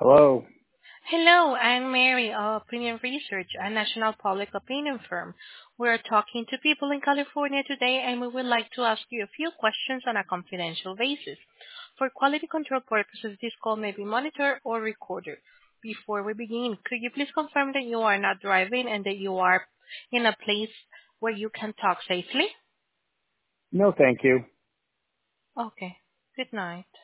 Hello. Hello, I'm Mary of Opinion Research, a national public opinion firm. We're talking to people in California today, and we would like to ask you a few questions on a confidential basis. For quality control purposes, this call may be monitored or recorded. Before we begin, could you please confirm that you are not driving and that you are in a place where you can talk safely? No, thank you. Okay. Good night.